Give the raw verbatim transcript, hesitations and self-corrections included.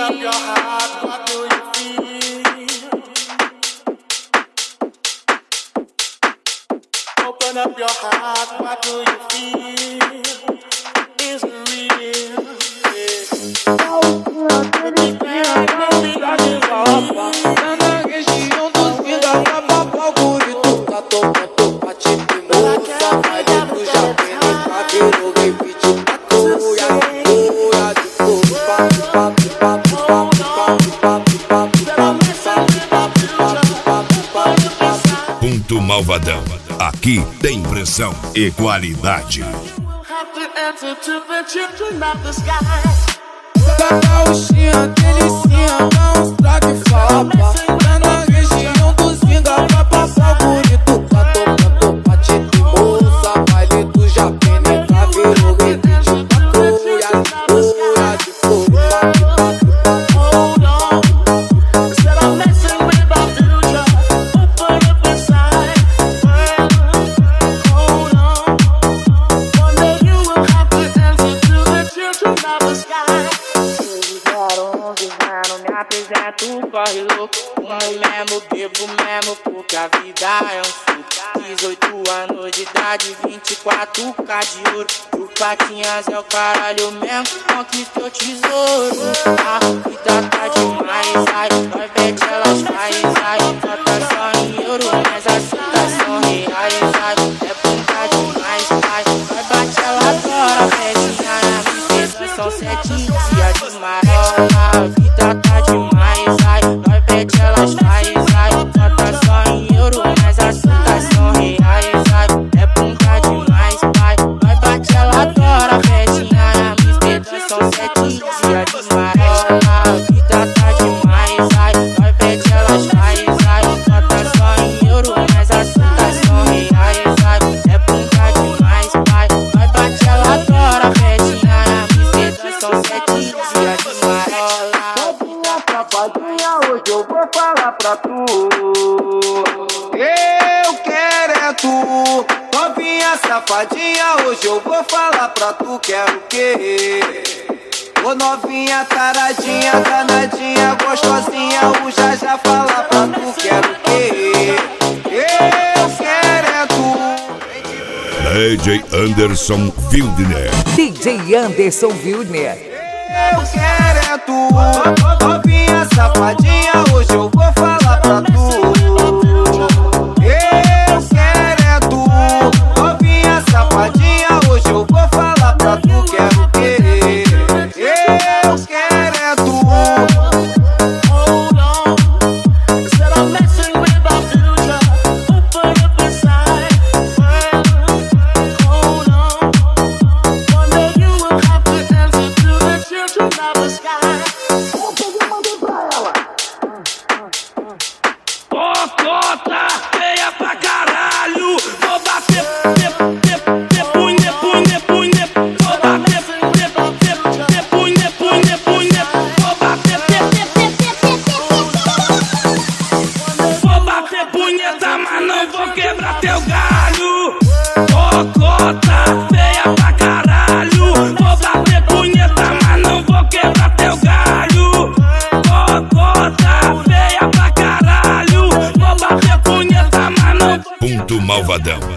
up your heart, what do you feel? Open up your heart, what do you feel? Is it real? Tá na região dos pinga pra papar o gurito. Tá tocando pra te moça, vai dentro já penetra, virou repetir pra cuia, cuia de fogo, papo, papo, papo, papo, papo, papo, papo. Ponto Malvadão, aqui tem pressão e qualidade. Cacauxinha, delicinha, dá uns trago e fala pá. Tá na região dos vinga pra passar bonito. Tá tocando pra te de moça, baile do já penetra, virou repetir pra cuia, cuia de fogo, papo, papo, papo. Hold on, said I'm messing with our future. Open up inside. Hold on, one day you will have to answer to the children of the sky. Me apresento, corre louco. Fumo mesmo, bebo mesmo, porque a vida é um suco. Dezoito anos de idade, vinte e quatro K de ouro. O Patinhas é o caralho mesmo, conquista o tesouro. A vida tá demais, ai, nós bete elas faz, ai. Nota só em euro, mas as citas são reais, ai. É brincar demais, ai. Nós bate ela agora, betinha na princesa. São sete dias de marola. A vida tá demais, ai. Nós bete elas faz, ai. Nota só em euro, mas as citas são reais, ai. É brincar demais, ai. Nós bate ela agora, betinha na princesa. São sete dias de marola. A vida tá demais, ai. Nós bete elas faz, ai. Nota só em euro, mas as citas são reais, ai. É brincar demais, ai. Nós bate ela agora, betinha na princesa. São sete dias de marola. Safadinha, hoje eu vou falar pra tu. Eu quero é tu. Novinha safadinha, hoje eu vou falar pra tu. Quero o quê? Ô novinha taradinha, danadinha, gostosinha, o já já fala pra tu. Quero o quê? Eu quero é tu. D J Anderson Wildner. D J Anderson Wildner. Eu quero é tu. Novinha safadinha, hoje eu vou falar pra tu. Eu quero é tu. Novinha safadinha, hoje eu vou falar pra tu. Quero o quê? Eu quero é tu. Hold on, said I'm messing with our future. Open up inside. Hold on, one day you will have to answer to the children of the sky. Cocota, feia pra caralho. Vou bater, te, te, te, punhe, punhe, punhe. Vou bater, te, te, te, punhe, punhe, punhe. Vou bater, te, te, te, te, te. Vou bater punheta, mas não vou quebrar teu galho. Cocota, feia pra caralho. Vou bater punheta, mas não vou quebrar teu galho. Cocota, feia pra caralho. Vou bater punheta, mas não. Ponto Malvadão,